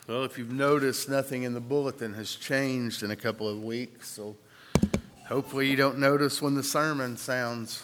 Well, if you've noticed, nothing in the bulletin has changed in a couple of weeks, so hopefully you don't notice when the sermon sounds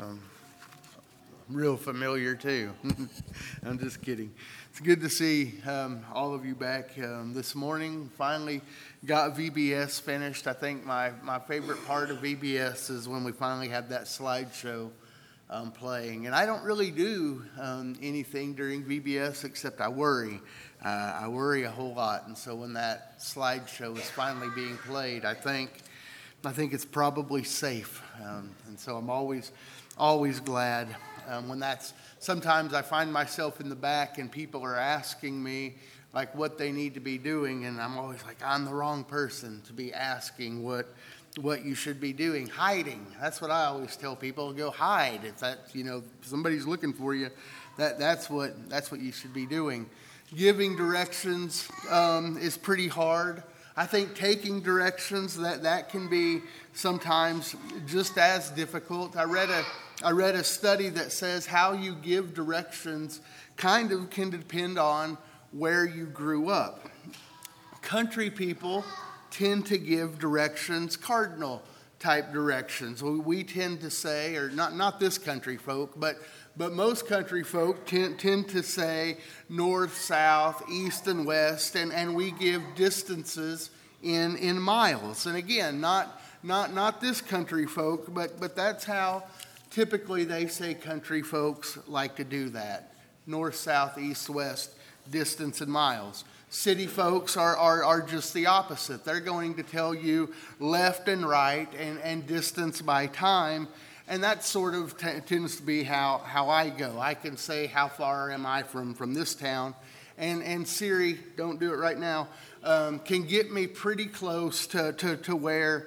real familiar too. I'm just kidding. It's good to see all of you back this morning. Finally got VBS finished. I think my favorite part of VBS is when we finally have that slideshow playing. And I don't really do anything during VBS except I worry. I worry a whole lot. And so when that slideshow is finally being played, I think it's probably safe. And so I'm always glad when that's. Sometimes I find myself in the back and people are asking me like what they need to be doing, and I'm always like, I'm the wrong person to be asking what you should be doing. Hiding. That's what I always tell people. Go hide. If that, somebody's looking for you, that's what you should be doing. Giving directions is pretty hard. I think taking directions, that can be sometimes just as difficult. I read a study that says how you give directions kind of can depend on where you grew up. Country people tend to give directions, cardinal type directions. We tend to say, or not this country folk, but most country folk tend to say north, south, east, and west, and we give distances in miles. And again, not this country folk, but that's how typically they say country folks like to do that. North, south, east, west, distance in miles. City folks are just the opposite. They're going to tell you left and right and distance by time. And that sort of tends to be how I go. I can say how far am I from this town. And Siri, don't do it right now, can get me pretty close to where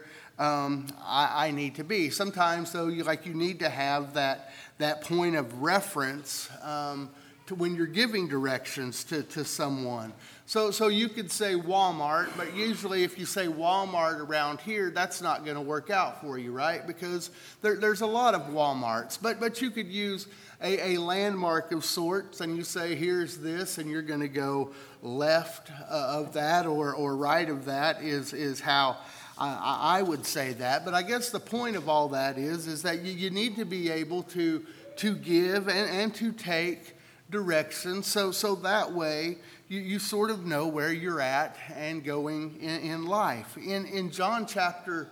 I need to be. Sometimes, though, you need to have that point of reference to when you're giving directions to someone. So you could say Walmart, but usually if you say Walmart around here, that's not going to work out for you, right? Because there's a lot of Walmarts. But you could use a landmark of sorts, and you say, here's this, and you're going to go left of that or right of that is how I would say that. But I guess the point of all that is that you need to be able to give and to take directions so that way you sort of know where you're at and going in life. In John chapter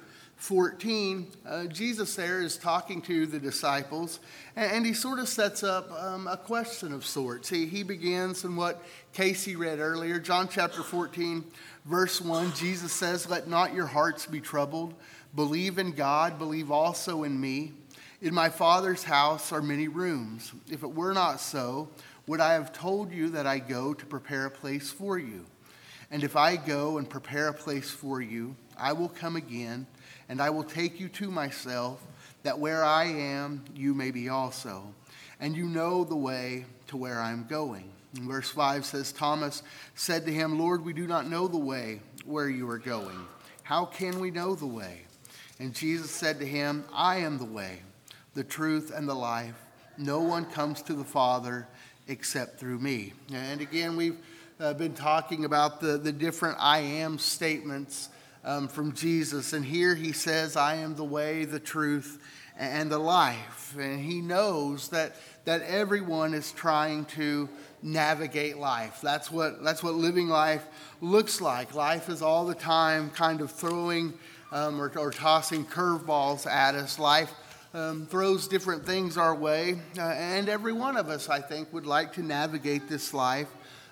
14, Jesus there is talking to the disciples, and he sort of sets up a question of sorts. He begins in what Casey read earlier, John chapter 14, verse 1. Jesus says, "Let not your hearts be troubled. Believe in God, believe also in me. In my Father's house are many rooms. If it were not so, would I have told you that I go to prepare a place for you? And if I go and prepare a place for you, I will come again, and I will take you to myself, that where I am, you may be also. And you know the way to where I am going." And verse 5 says, Thomas said to him, "Lord, we do not know the way where you are going. How can we know the way?" And Jesus said to him, "I am the way, the truth, and the life. No one comes to the Father except through me." And again, we've been talking about the different I am statements from Jesus. And here he says, "I am the way, the truth, and the life." And he knows that everyone is trying to navigate life. That's what living life looks like. Life is all the time kind of throwing or tossing curveballs at us. Life throws different things our way, and every one of us, I think, would like to navigate this life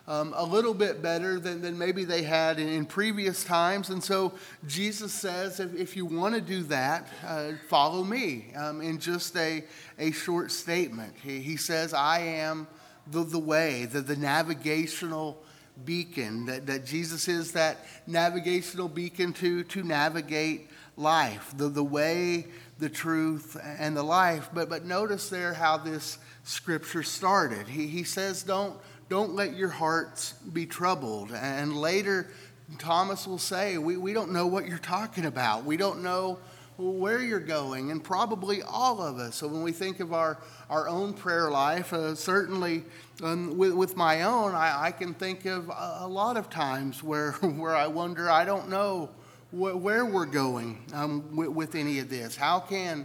a little bit better than maybe they had in previous times. And so Jesus says, if you want to do that, follow me, in just a short statement. He says, "I am the way," the navigational beacon, that Jesus is that navigational beacon to navigate life, the way, the truth, and the life. But notice there how this scripture started. He says, don't let your hearts be troubled. And later, Thomas will say, we don't know what you're talking about. We don't know where you're going, and probably all of us. So when we think of our own prayer life, certainly with my own, I can think of a lot of times where I wonder, I don't know where we're going with any of this. How can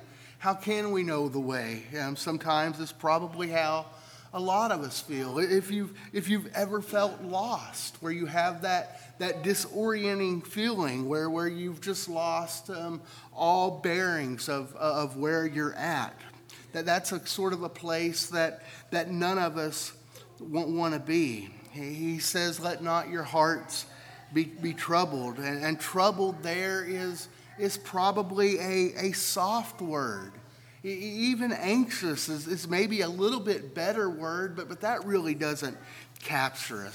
we know the way? Sometimes it's probably how a lot of us feel. If you've ever felt lost, where you have that disorienting feeling, where you've just lost all bearings of where you're at, that's a sort of a place that none of us want to be. He says, "Let not your hearts be troubled," and troubled there is probably a soft word. Even anxious is maybe a little bit better word, but that really doesn't capture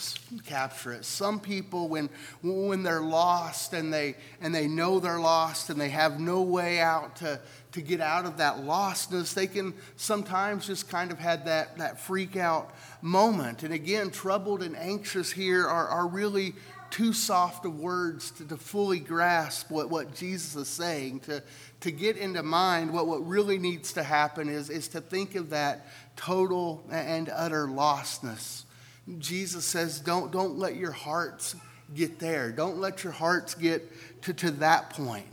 it. Some people, when they're lost and they know they're lost and they have no way out to get out of that lostness, they can sometimes just kind of have that freak out moment. And again, troubled and anxious here are really too soft of words to fully grasp what Jesus is saying. To get into mind what really needs to happen is to think of that total and utter lostness. Jesus says, don't let your hearts get there. Don't let your hearts get to that point.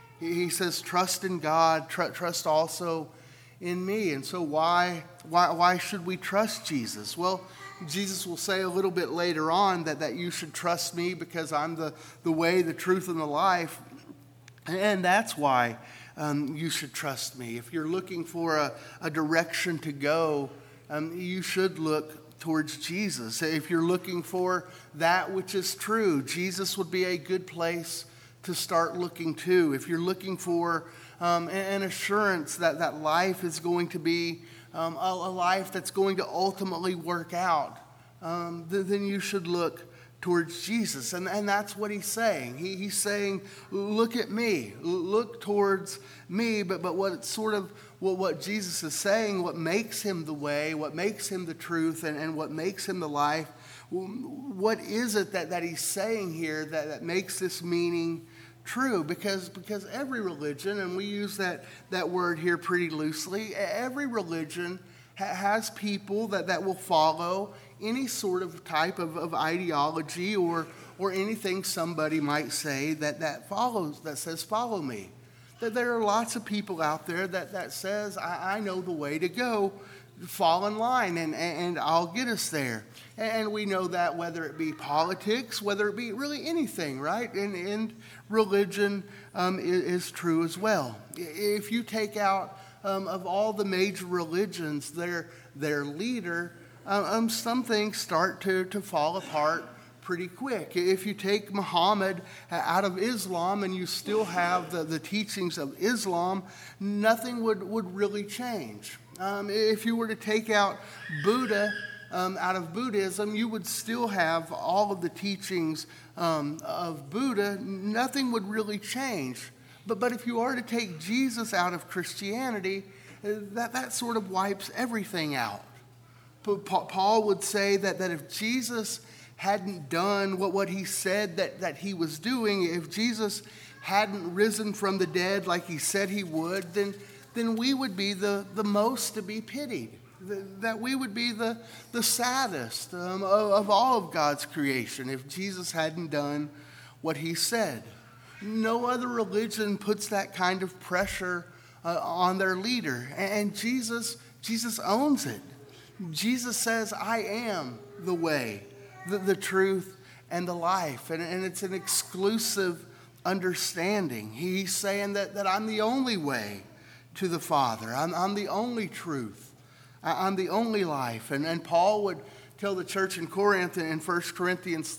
He says, trust in God, trust also in me. And so why should we trust Jesus? Well, Jesus will say a little bit later on that you should trust me because I'm the way, the truth, and the life. And that's why you should trust me. If you're looking for a direction to go, you should look towards Jesus. If you're looking for that which is true, Jesus would be a good place to start looking to. If you're looking for an assurance that life is going to be a life that's going to ultimately work out, then you should look towards Jesus. And that's what he's saying. He's saying, look at me, look towards me. But what Jesus is saying, what makes him the way, what makes him the truth, and what makes him the life, what is it that he's saying here that makes this meaning true? Because every religion, and we use that word here pretty loosely, every religion has people that will follow any sort of type of ideology or anything somebody might say that says follow me. That there are lots of people out there that says I know the way to go, fall in line and I'll get us there. And we know that whether it be politics, whether it be really anything, right? And religion is true as well. If you take out of all the major religions their leader, some things start to fall apart pretty quick. If you take Muhammad out of Islam and you still have the teachings of Islam, nothing would really change. If you were to take out Buddha out of Buddhism, you would still have all of the teachings of Buddha. Nothing would really change. But if you are to take Jesus out of Christianity, that sort of wipes everything out. Paul would say that if Jesus hadn't done what he said that he was doing, if Jesus hadn't risen from the dead like he said he would, then we would be the most to be pitied. That we would be the saddest of all of God's creation if Jesus hadn't done what he said. No other religion puts that kind of pressure on their leader. And Jesus owns it. Jesus says, I am the way, the truth, and the life. And it's an exclusive understanding. He's saying that I'm the only way to the Father. I'm the only truth. I'm the only life. And Paul would tell the church in Corinth in 1 Corinthians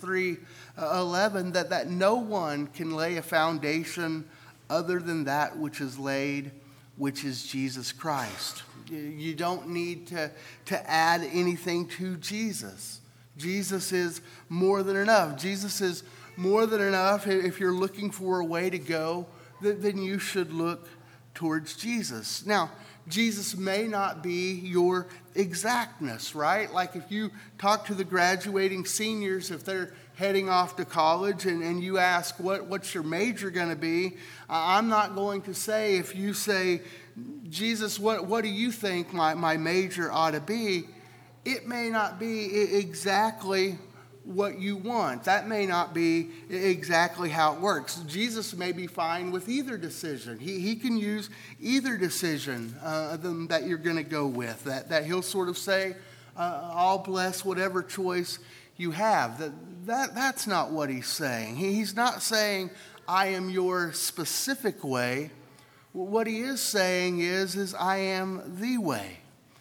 3:11 that no one can lay a foundation other than that which is laid, which is Jesus Christ. You don't need to add anything to Jesus. Jesus is more than enough. Jesus is more than enough. If you're looking for a way to go, then you should look towards Jesus. Now, Jesus may not be your exactness, right? Like if you talk to the graduating seniors, if they're heading off to college and you ask, what's your major going to be? I'm not going to say, if you say, Jesus, what do you think my major ought to be? It may not be exactly what you want. That may not be exactly how it works. Jesus may be fine with either decision. He can use either decision that you're going to go with. That he'll sort of say, I'll bless whatever choice you have. That's not what he's saying. He's not saying, I am your specific way. What he is saying is I am the way.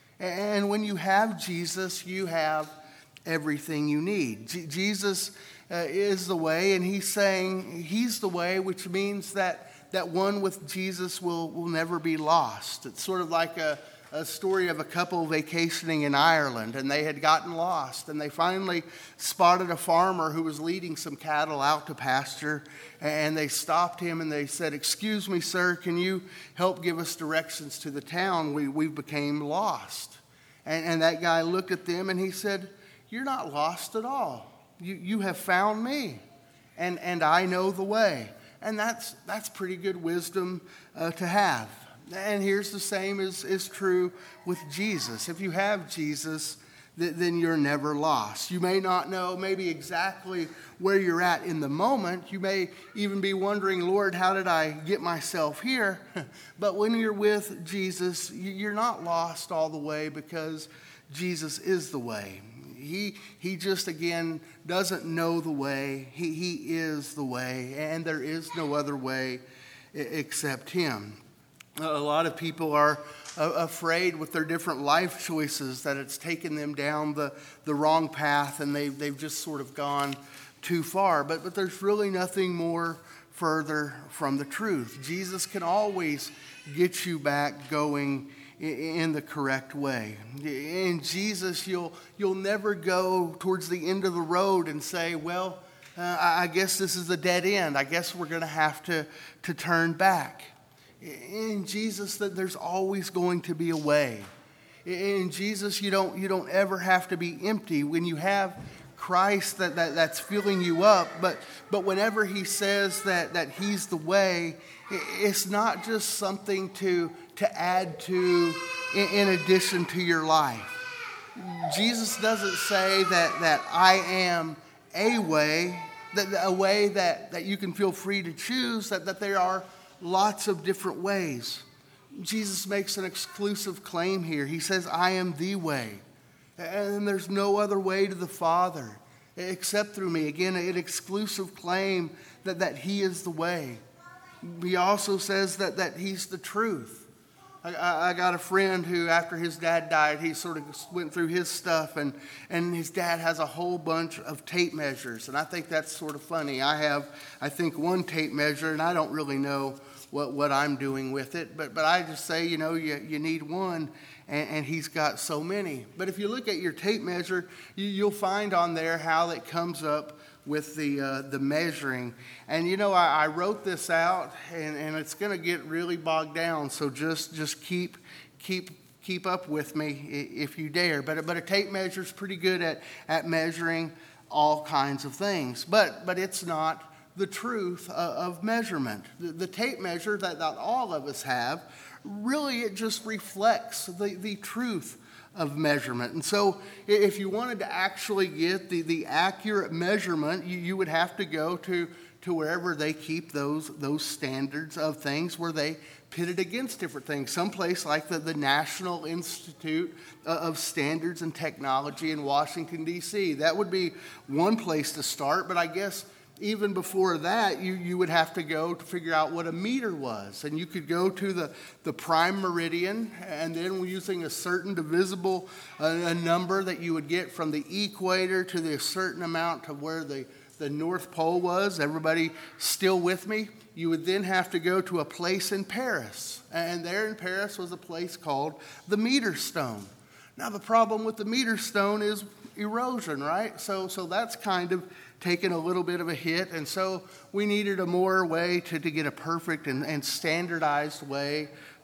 And when you have Jesus, you have everything you need. Jesus is the way, and he's saying he's the way, which means that one with Jesus will never be lost. It's sort of like a story of a couple vacationing in Ireland, and they had gotten lost, and they finally spotted a farmer who was leading some cattle out to pasture, and they stopped him and they said, "Excuse me, sir, can you help give us directions to the town? We became lost." And that guy looked at them and he said, "You're not lost at all. You have found me, and I know the way." And that's pretty good wisdom to have. And here's the same is true with Jesus. If you have Jesus, then you're never lost. You may not know maybe exactly where you're at in the moment. You may even be wondering, Lord, how did I get myself here? But when you're with Jesus, you're not lost all the way, because Jesus is the way. He just, again, doesn't know the way. He is the way, and there is no other way except him. A lot of people are afraid with their different life choices that it's taken them down the wrong path, and they've just sort of gone too far. But there's really nothing more further from the truth. Jesus can always get you back going in the correct way. In Jesus, you'll never go towards the end of the road and say, well, I guess this is a dead end. I guess we're going to have to turn back. In Jesus, that there's always going to be a way. In Jesus, you don't ever have to be empty. When you have Christ that's filling you up, but whenever he says that he's the way, it's not just something to add to in addition to your life. Jesus doesn't say that I am a way that you can feel free to choose, that there are lots of different ways. Jesus makes an exclusive claim here. He says, I am the way. And there's no other way to the Father except through me. Again, an exclusive claim that he is the way. He also says that he's the truth. I got a friend who, after his dad died, he sort of went through his stuff, and his dad has a whole bunch of tape measures. And I think that's sort of funny. I have, I think, one tape measure, and I don't really know what I'm doing with it. But I just say, you need one, and he's got so many. But if you look at your tape measure, you'll find on there how it comes up with the measuring. And I wrote this out, and it's going to get really bogged down, so just keep up with me if you dare. But a tape measure is pretty good at measuring all kinds of things, but it's not the truth of measurement. The tape measure that all of us have, really it just reflects the truth of measurement. And so if you wanted to actually get the accurate measurement, you would have to go to wherever they keep those standards of things, where they pit it against different things. Someplace like the National Institute of Standards and Technology in Washington, D.C. That would be one place to start, but I guess even before that, you would have to go to figure out what a meter was. And you could go to the prime meridian, and then using a certain divisible a number that you would get from the equator to the certain amount of where the North Pole was. Everybody still with me? You would then have to go to a place in Paris. And there in Paris was a place called the meter stone. Now, the problem with the meter stone is erosion, right? So that's kind of taken a little bit of a hit, and so we needed a more way to get a perfect and standardized way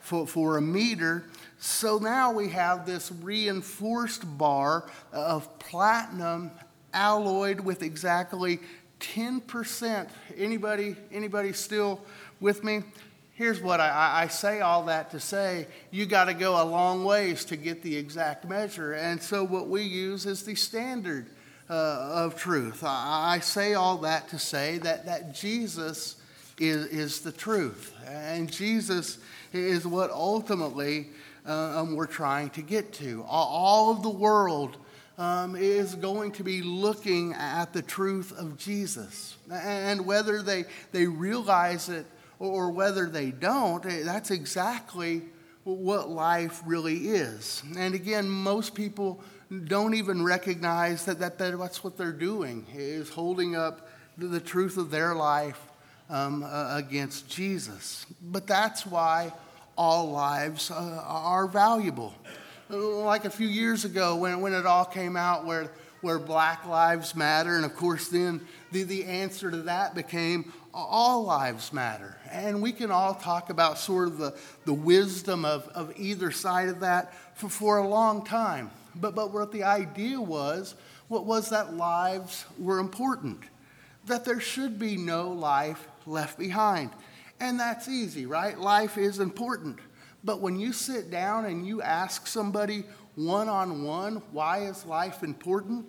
for a meter. So now we have this reinforced bar of platinum alloyed with exactly 10%. Anybody still with me? Here's what I say all that to say. You got to go a long ways to get the exact measure. And so what we use is the standard of truth. I say all that to say that Jesus is the truth. And Jesus is what ultimately we're trying to get to. All of the world is going to be looking at the truth of Jesus. And whether they realize it or whether they don't, that's exactly what life really is. And again, most people don't even recognize that that's what they're doing, is holding up the truth of their life against Jesus. But that's why all lives are valuable. Like a few years ago when it all came out where Black Lives Matter, and of course then the answer to that became all lives matter. And we can all talk about sort of the wisdom of either side of that for a long time. But what the idea was that lives were important, that there should be no life left behind. And that's easy, right? Life is important. But when you sit down and you ask somebody one-on-one, why is life important?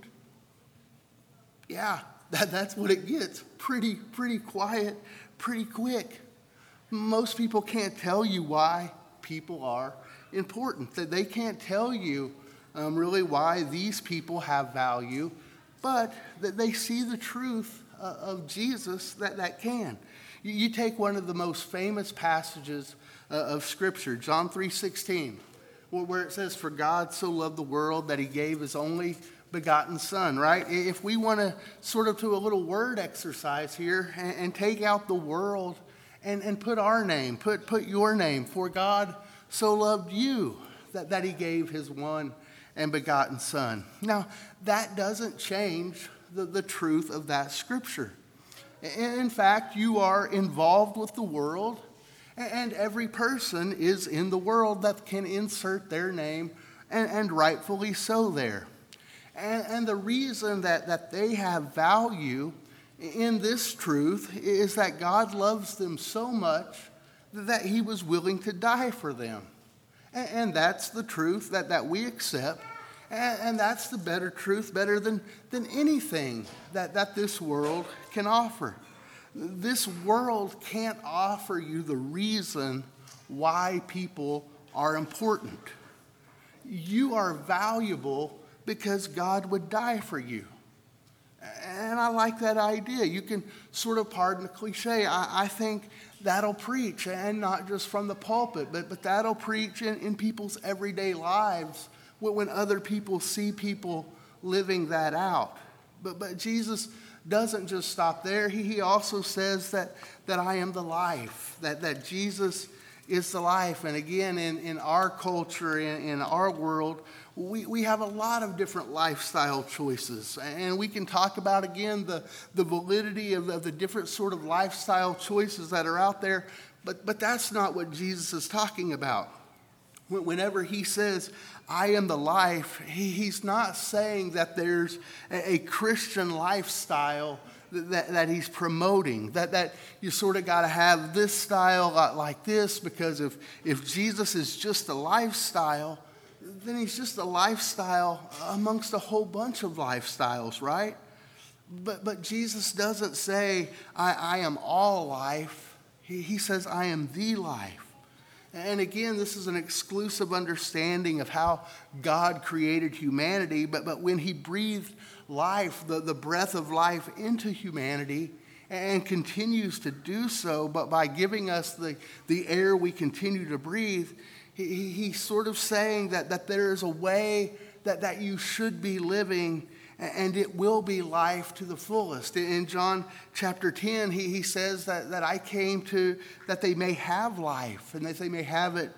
Yeah, that's what it gets. Pretty quiet, pretty quick. Most people can't tell you why people are important. That they can't tell you really why these people have value, but that they see the truth of Jesus that can. You take one of the most famous passages of Scripture, John 3:16, where it says, "For God so loved the world that he gave his only begotten Son," right? If we want to sort of do a little word exercise here and take out the world and put our name, put your name, "For God so loved you that he gave his one and begotten Son." Now, that doesn't change the truth of that Scripture. In fact, you are involved with the world, and every person is in the world that can insert their name, and rightfully so there. And the reason that they have value in this truth is that God loves them so much that he was willing to die for them. And that's the truth that we accept. And that's the better truth, better than anything that this world can offer. This world can't offer you the reason why people are important. You are valuable because God would die for you. And I like that idea. You can sort of pardon the cliche. I think that'll preach, and not just from the pulpit, but that'll preach in people's everyday lives when other people see people living that out. But Jesus doesn't just stop there. He also says that I am the life, that Jesus is the life. And again, in our culture, in our world, we have a lot of different lifestyle choices. And we can talk about, again, the validity of the different sort of lifestyle choices that are out there. But that's not what Jesus is talking about. Whenever he says, "I am the life," he's not saying that there's a Christian lifestyle that he's promoting, that you sort of got to have this style like this, because if Jesus is just a lifestyle, then he's just a lifestyle amongst a whole bunch of lifestyles, right? But Jesus doesn't say, I am all life. He says, I am the life. And again, this is an exclusive understanding of how God created humanity. But when he breathed life, the breath of life into humanity, and continues to do so, but by giving us the air we continue to breathe, he's sort of saying that there is a way that you should be living, and it will be life to the fullest. In John chapter 10, he says that I came to that they may have life, and that they may have it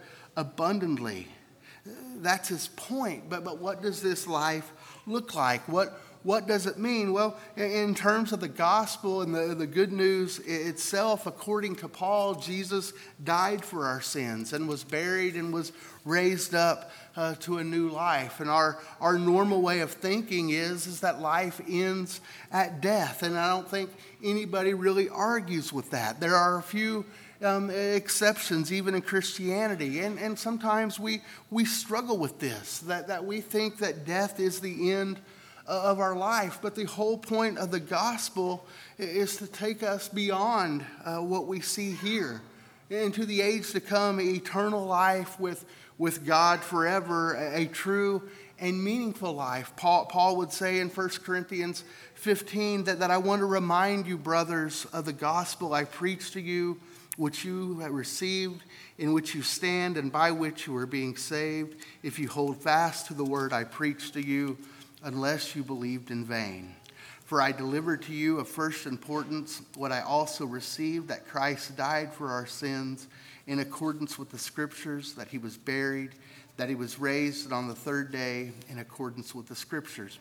abundantly. That's his point. But what does this life look like? What what does it mean? Well, in terms of the gospel and the good news itself, according to Paul, Jesus died for our sins and was buried and was raised up to a new life. And our normal way of thinking is that life ends at death. And I don't think anybody really argues with that. There are a few exceptions, even in Christianity. And sometimes we struggle with this, that we think that death is the end of our life. But the whole point of the gospel is to take us beyond what we see here into the age to come, eternal life with God forever, a true and meaningful life. Paul would say in 1 Corinthians 15 that I want to remind you, brothers, of the gospel I preached to you, which you have received, in which you stand, and by which you are being saved, if you hold fast to the word I preached to you, unless you believed in vain. For I delivered to you of first importance what I also received, that Christ died for our sins in accordance with the Scriptures, that he was buried, that he was raised on the third day in accordance with the Scriptures.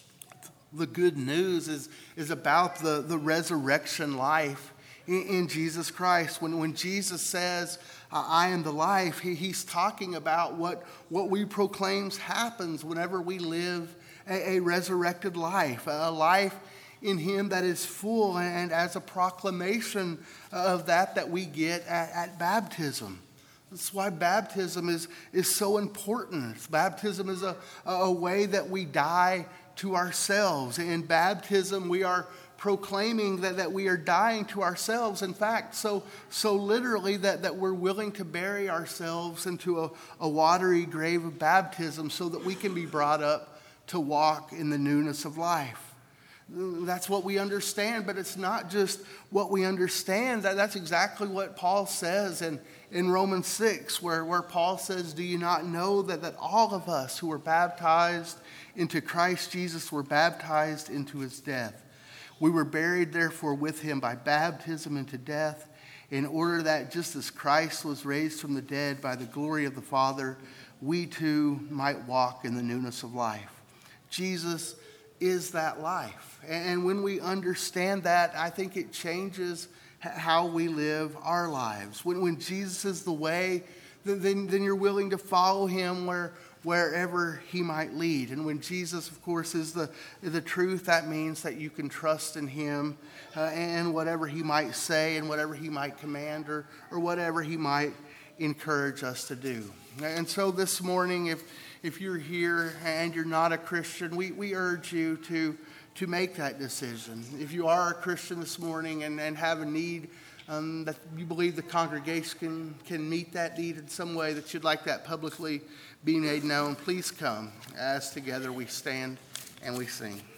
The good news is about the resurrection life in Jesus Christ. When Jesus says, I am the life, he's talking about what we proclaim happens whenever we live a resurrected life, a life in him that is full, and as a proclamation of that we get at baptism. That's why baptism is so important. Baptism is a way that we die to ourselves. In baptism, we are proclaiming that we are dying to ourselves. In fact, so literally that we're willing to bury ourselves into a watery grave of baptism so that we can be brought up to walk in the newness of life. That's what we understand, but it's not just what we understand. That's exactly what Paul says in Romans 6, where Paul says, do you not know that all of us who were baptized into Christ Jesus were baptized into his death? We were buried, therefore, with him by baptism into death, in order that just as Christ was raised from the dead by the glory of the Father, we too might walk in the newness of life. Jesus is that life. And when we understand that, I think it changes how we live our lives. When Jesus is the way, then you're willing to follow him wherever he might lead. And when Jesus, of course, is the truth, that means that you can trust in him and whatever he might say and whatever he might command or whatever he might encourage us to do. And so this morning, if you're here and you're not a Christian, we urge you to make that decision. If you are a Christian this morning and have a need that you believe the congregation can meet that need in some way, that you'd like that publicly be made known, please come as together we stand and we sing.